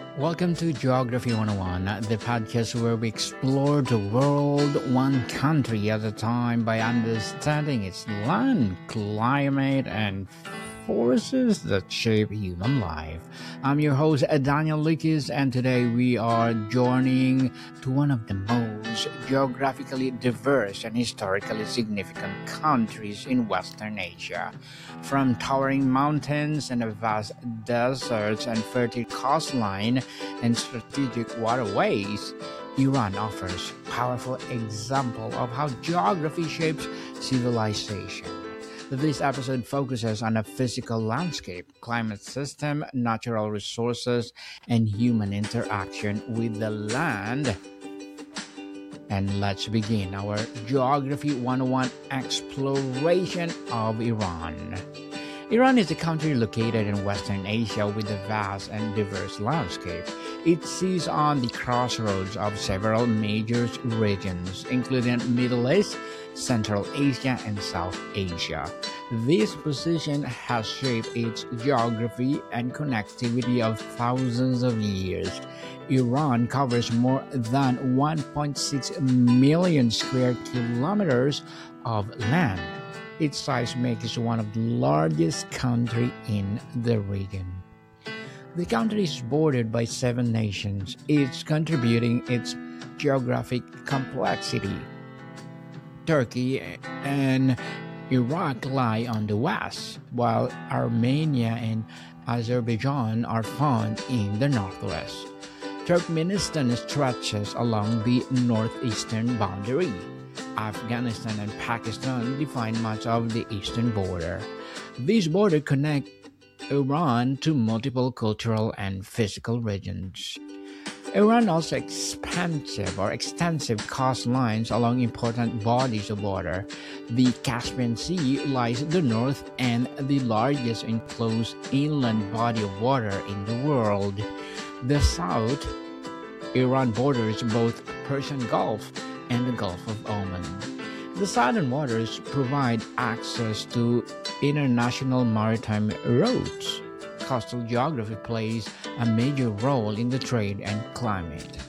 Welcome to Geography 101, the podcast where we explore the world one country at a time by understanding its land, climate, and forces that shape human life. I'm your host, Daniel Lucas, and today we are journeying to one of the most geographically diverse and historically significant countries in Western Asia. From towering mountains and vast deserts and fertile coastline and strategic waterways, Iran offers a powerful example of how geography shapes civilization. This episode focuses on a physical landscape, climate system, natural resources, and human interaction with the land. And let's begin our Geography 101 exploration of Iran. Iran is a country located in Western Asia with a vast and diverse landscape. It sits on the crossroads of several major regions, including Middle East, Central Asia, and South Asia. This position has shaped its geography and connectivity of thousands of years. Iran covers more than 1.6 million square kilometers of land. Its size makes it one of the largest countries in the region. The country is bordered by 7 nations, each contributing its geographic complexity. Turkey and Iraq lie on the west, while Armenia and Azerbaijan are found in the northwest. Turkmenistan stretches along the northeastern boundary. Afghanistan and Pakistan define much of the eastern border. These borders connect Iran to multiple cultural and physical regions. Iran also extensive coastlines along important bodies of water. The Caspian Sea lies in the north and the largest enclosed inland body of water in the world. The south, Iran borders both Persian Gulf and the Gulf of Oman. The southern waters provide access to international maritime routes. Coastal geography plays a major role in the trade and climate.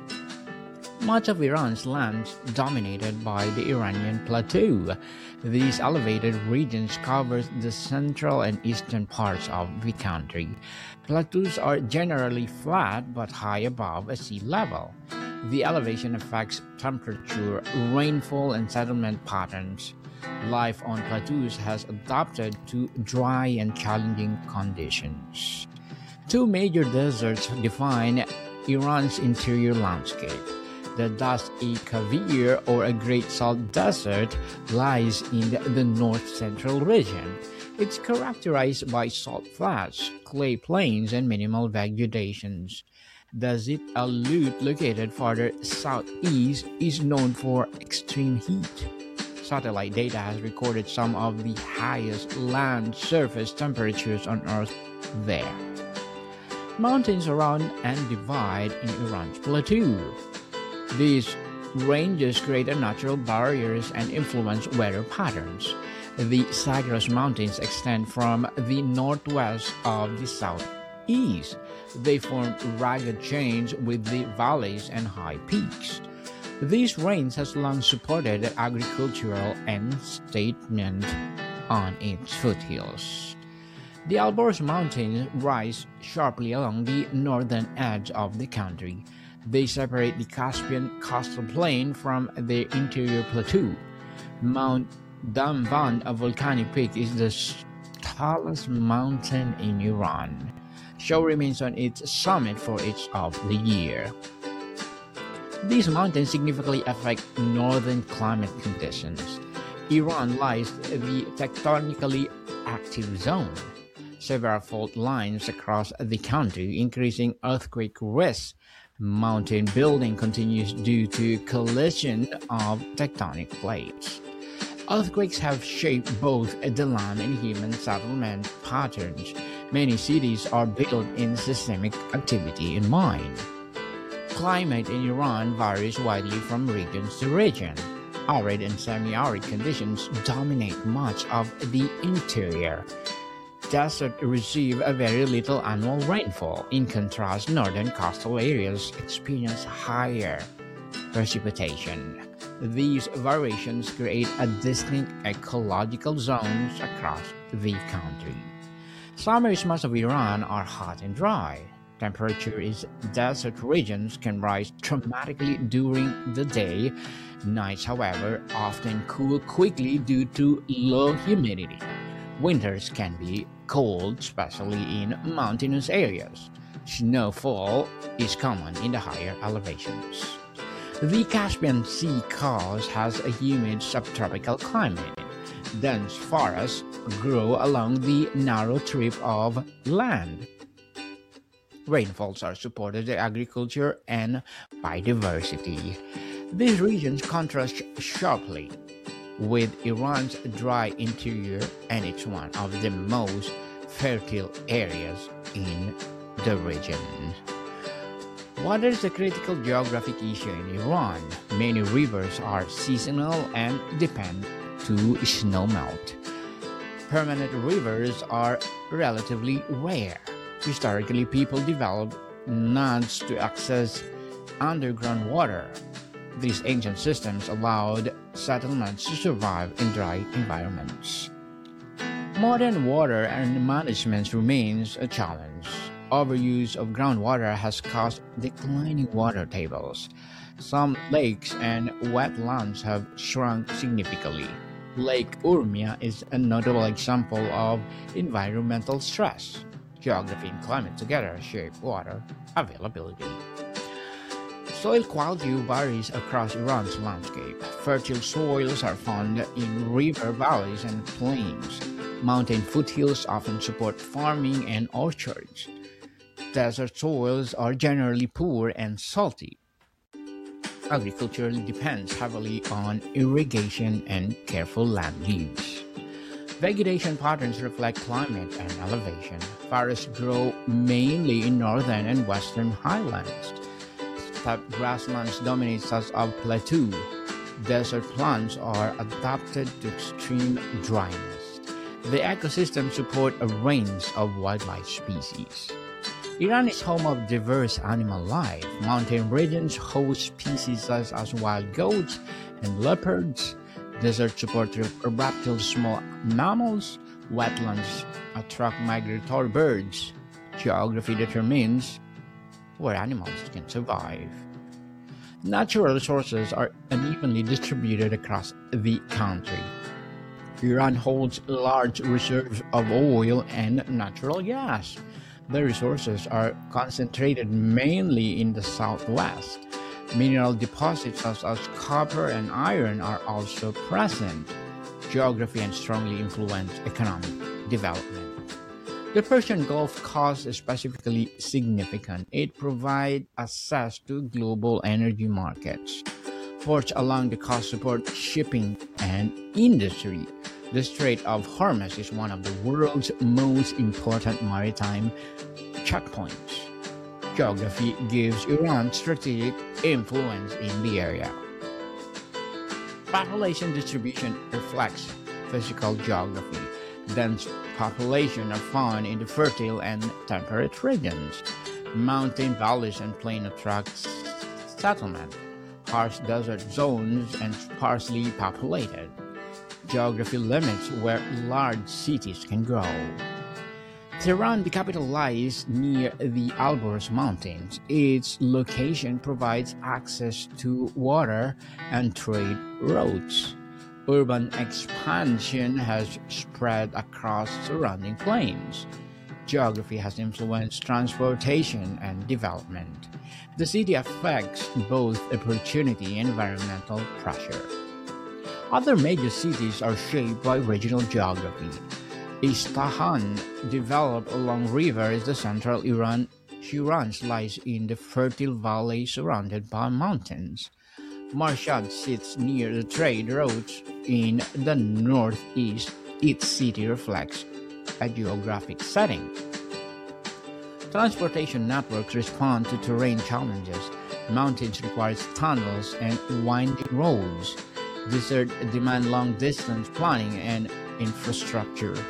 Much of Iran's land is dominated by the Iranian Plateau. These elevated regions cover the central and eastern parts of the country. Plateaus are generally flat but high above sea level. The elevation affects temperature, rainfall, and settlement patterns. Life on plateaus has adapted to dry and challenging conditions. 2 major deserts define Iran's interior landscape. The Dast-e-Kavir, or a Great Salt Desert, lies in the north-central region. It's characterized by salt flats, clay plains, and minimal vegetations. The Zit al-Lut, located farther southeast, is known for extreme heat. Satellite data has recorded some of the highest land surface temperatures on Earth there. Mountains surround and divide in Iran's plateau. These ranges create natural barriers and influence weather patterns. The Zagros Mountains extend from the northwest of the southeast. They form rugged chains with the valleys and high peaks. These ranges has long supported agricultural and settlement on its foothills. The Alborz Mountains rise sharply along the northern edge of the country. They separate the Caspian coastal plain from the interior plateau. Mount Damban, a volcanic peak, is the tallest mountain in Iran. Show remains on its summit for each of the year. These mountains significantly affect northern climate conditions. Iran lies in the tectonically active zone. Several fault lines across the country, increasing earthquake risk. Mountain building continues due to collision of tectonic plates. Earthquakes have shaped both the land and human settlement patterns. Many cities are built in seismic activity in mind. Climate in Iran varies widely from region to region. Arid and semi-arid conditions dominate much of the interior. deserts receive a very little annual rainfall. In contrast, northern coastal areas experience higher precipitation. These variations create a distinct ecological zones across the country. Summers in most of Iran are hot and dry. Temperature in desert regions can rise dramatically during the day. Nights, however, often cool quickly due to low humidity. Winters can be cold, especially in mountainous areas. Snowfall is common in the higher elevations. The Caspian Sea coast has a humid subtropical climate. Dense forests grow along the narrow strip of land. Rainfalls are supported by agriculture and biodiversity. These regions contrast sharply with Iran's dry interior, and it's one of the most fertile areas in the region. Water is a critical geographic issue in Iran. Many rivers are seasonal and depend to snowmelt. Permanent rivers are relatively rare. Historically, people developed nads to access underground water. These ancient systems allowed settlements to survive in dry environments. Modern water and management remains a challenge. Overuse of groundwater has caused declining water tables. Some lakes and wetlands have shrunk significantly. Lake Urmia is a notable example of environmental stress. Geography and climate together shape water availability. Soil quality varies across Iran's landscape. Fertile soils are found in river valleys and plains. Mountain foothills often support farming and orchards. Desert soils are generally poor and salty. Agriculture depends heavily on irrigation and careful land use. Vegetation patterns reflect climate and elevation. Forests grow mainly in northern and western highlands. Steppe grasslands dominate such of plateau. Desert plants are adapted to extreme dryness. The ecosystem support a range of wildlife species. Iran is home of diverse animal life. Mountain regions host species such as wild goats and leopards. Deserts support reptiles, small mammals. Wetlands attract migratory birds. Geography determines where animals can survive. Natural resources are unevenly distributed across the country. Iran holds large reserves of oil and natural gas. The resources are concentrated mainly in the southwest. Mineral deposits such as copper and iron are also present. Geography and strongly influence economic development. The Persian Gulf Coast is specifically significant. It provides access to global energy markets. Ports along the coast support shipping and industry. The Strait of Hormuz is one of the world's most important maritime checkpoints. Geography gives Iran strategic influence in the area. Population distribution reflects physical geography. Dense population are found in the fertile and temperate regions. Mountain valleys and plains attract settlement. Harsh desert zones and sparsely populated. Geography limits where large cities can grow. Tehran, the capital, lies near the Alborz Mountains. Its location provides access to water and trade routes. Urban expansion has spread across surrounding plains. Geography has influenced transportation and development. The city affects both opportunity and environmental pressure. Other major cities are shaped by regional geography. Isfahan, developed along rivers, the central Iran. Shiraz lies in the fertile valley surrounded by mountains. Mashhad sits near the trade routes in the northeast. Its city reflects a geographic setting. Transportation networks respond to terrain challenges. Mountains require tunnels and winding roads. Deserts demand long-distance planning and infrastructure.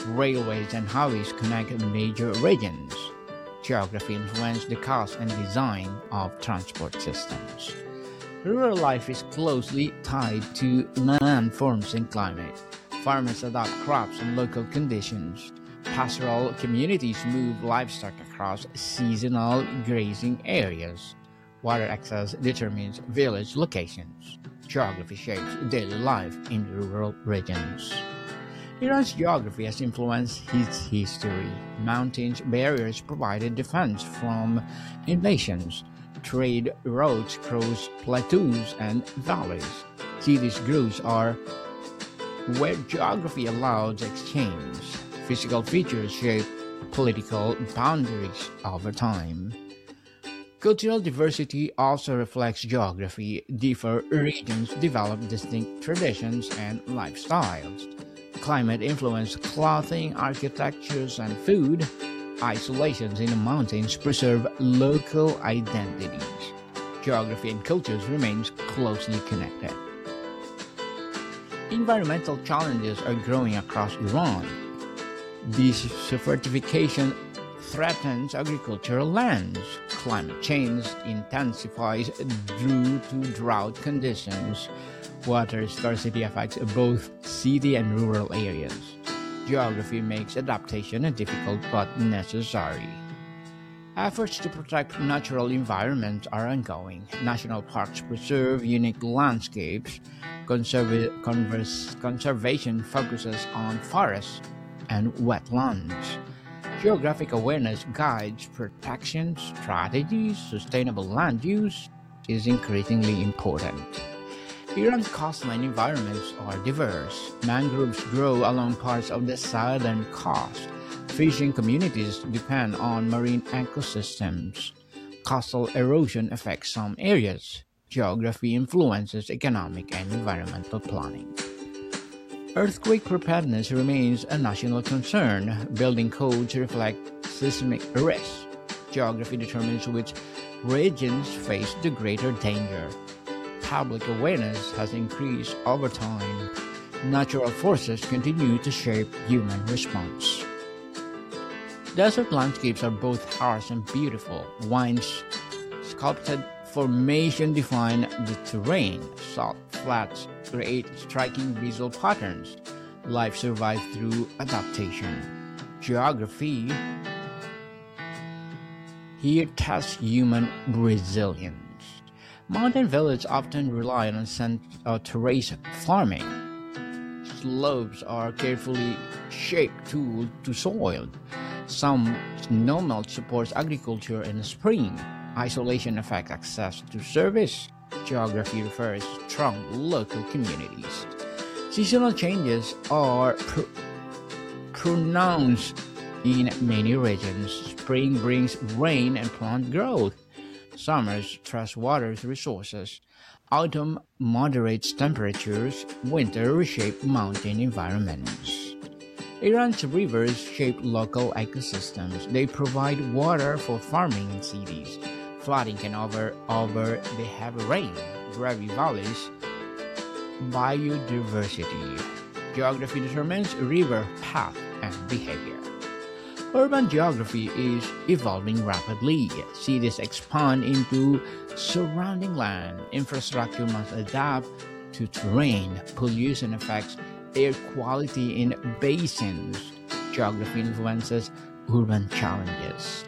Railways and highways connect major regions. Geography influences the cost and design of transport systems. Rural life is closely tied to land forms and climate. Farmers adopt crops and local conditions. Pastoral communities move livestock across seasonal grazing areas. Water access determines village locations. Geography shapes daily life in rural regions. Iran's geography has influenced its history. Mountains, barriers provided defense from invasions. Trade routes cross plateaus and valleys. Cities grew are where geography allowed exchange. Physical features shape political boundaries over time. Cultural diversity also reflects geography. Different regions develop distinct traditions and lifestyles. Climate influences clothing, architectures, and food. Isolations in the mountains preserve local identities. Geography and cultures remain closely connected. Environmental challenges are growing across Iran. Desertification threatens agricultural lands. Climate change intensifies due to drought conditions. Water scarcity affects both city and rural areas. Geography makes adaptation difficult but necessary. Efforts to protect natural environments are ongoing. National parks preserve unique landscapes. Conservation focuses on forests and wetlands. Geographic awareness guides protection strategies. Sustainable land use is increasingly important. Iran's coastline environments are diverse. Mangroves grow along parts of the southern coast. Fishing communities depend on marine ecosystems. Coastal erosion affects some areas. Geography influences economic and environmental planning. Earthquake preparedness remains a national concern. Building codes reflect seismic risks. Geography determines which regions face the greater danger. Public awareness has increased over time. Natural forces continue to shape human response. Desert landscapes are both harsh and beautiful. Once sculpted formation define the terrain. Salt flats create striking visual patterns. Life survives through adaptation. Geography here tests human resilience. Mountain villages often rely on terrace farming. Slopes are carefully shaped to soil. Some snowmelt supports agriculture in the spring. Isolation affects access to service. Geography refers to strong local communities. Seasonal changes are pronounced in many regions. Spring brings rain and plant growth. Summers stress water resources. Autumn moderates temperatures. Winter reshapes mountain environments. Iran's rivers shape local ecosystems. They provide water for farming in cities. Flooding can over the heavy rain. Dry valleys. Biodiversity. Geography determines river path and behavior. Urban geography is evolving rapidly. Cities expand into surrounding land. Infrastructure must adapt to terrain. Pollution affects air quality in basins. Geography influences urban challenges.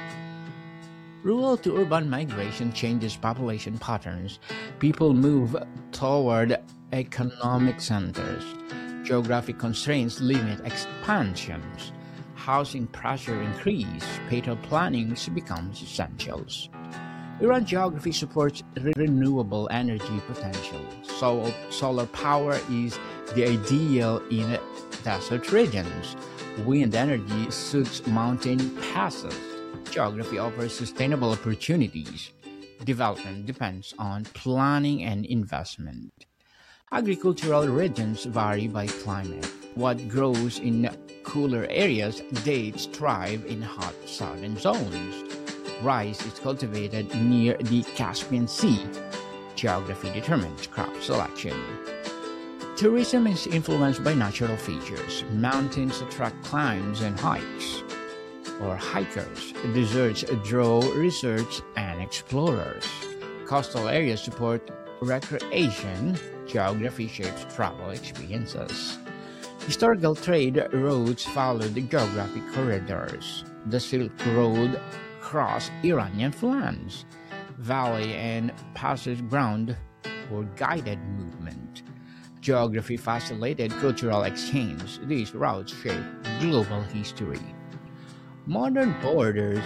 Rural to urban migration changes population patterns. People move toward economic centers. Geographic constraints limit expansions. Housing pressure increases. Spatial planning becomes essential. Iran geography supports renewable energy potential. Solar power is the ideal in desert regions. Wind energy suits mountain passes. Geography offers sustainable opportunities. Development depends on planning and investment. Agricultural regions vary by climate. What grows in cooler areas, dates thrive in hot southern zones. Rice is cultivated near the Caspian Sea. Geography determines crop selection. Tourism is influenced by natural features. Mountains attract climbs and hikes, or hikers. Deserts draw research and explorers. Coastal areas support recreation. Geography shapes travel experiences. Historical trade routes follow the geographic corridors. The Silk Road crossed Iranian lands. Valley and passage ground for guided movement. Geography facilitated cultural exchange. These routes shape global history. Modern borders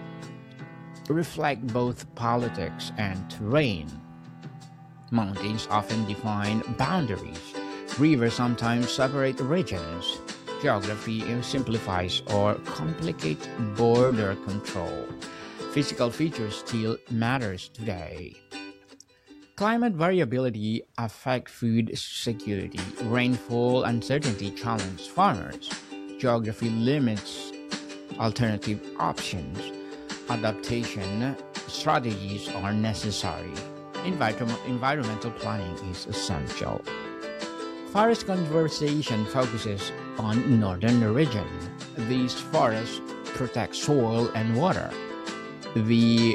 reflect both politics and terrain. Mountains often define boundaries. Rivers sometimes separate regions. Geography simplifies or complicates border control. Physical features still matters today. Climate variability affects food security. Rainfall uncertainty challenges farmers. Geography limits alternative options. Adaptation strategies are necessary. Environmental planning is essential. Forest conservation focuses on northern region. These forests protect soil and water. The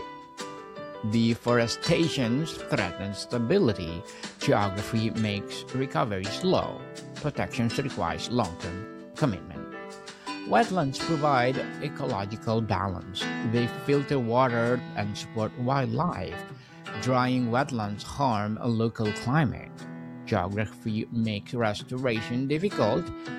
deforestation threatens stability. Geography makes recovery slow. Protection requires long-term commitment. Wetlands provide ecological balance. They filter water and support wildlife. Drying wetlands harm a local climate. Geography makes restoration difficult.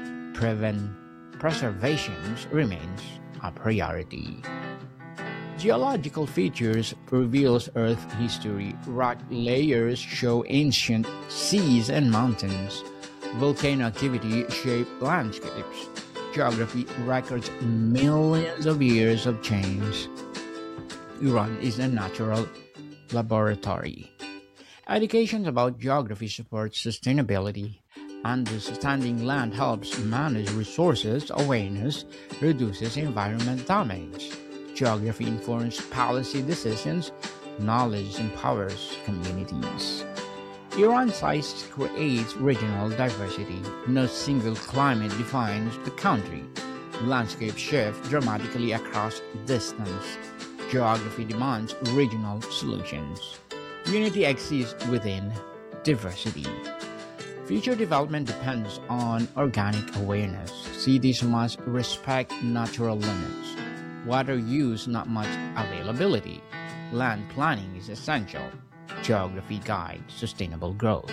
Preservation remains a priority. Geological features reveals Earth history. Rock layers show ancient seas and mountains. Volcano activity shape landscapes. Geography records millions of years of change. Iran is a natural laboratory. Education about geography supports sustainability. Understanding land helps manage resources. Awareness reduces environmental damage. Geography informs policy decisions. Knowledge empowers communities. Iran's size creates regional diversity. No single climate defines the country. Landscapes shift dramatically across distance. Geography demands regional solutions. Unity exists within diversity. Future development depends on organic awareness. Cities must respect natural limits. Water use, not much availability. Land planning is essential. Geography guides sustainable growth.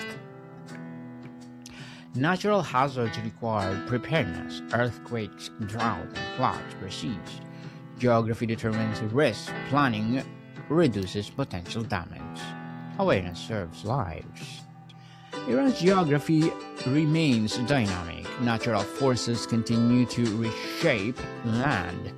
Natural hazards require preparedness. Earthquakes, drought, and floods persist. Geography determines risk. Planning reduces potential damage. Awareness serves lives. Iran's geography remains dynamic. Natural forces continue to reshape land.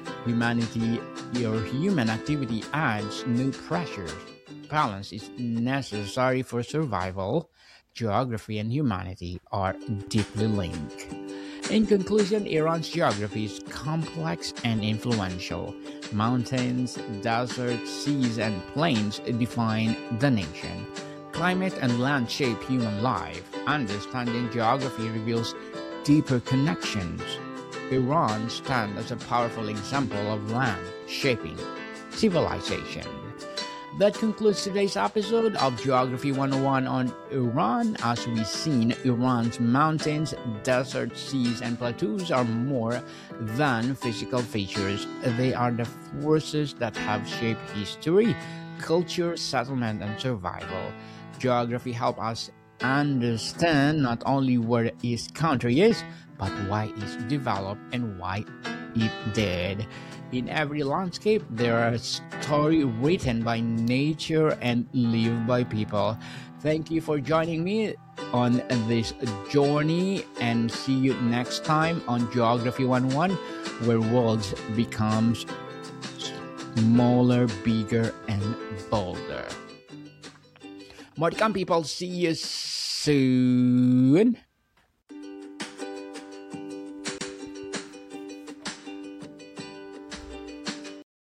Human activity adds new pressures. Balance is necessary for survival. Geography and humanity are deeply linked. In conclusion, Iran's geography is complex and influential. Mountains, deserts, seas, and plains define the nation. Climate and land shape human life. Understanding geography reveals deeper connections. Iran stands as a powerful example of land shaping civilization. That concludes today's episode of Geography 101 on Iran. As we've seen, Iran's mountains, deserts, seas, and plateaus are more than physical features. They are the forces that have shaped history, culture, settlement, and survival. Geography helps us understand not only where its country is, but why it's developed and why it did. In every landscape, there are stories written by nature and lived by people. Thank you for joining me on this journey, and see you next time on Geography 101, where worlds becomes smaller, bigger, and bolder. More to come, people. See you soon.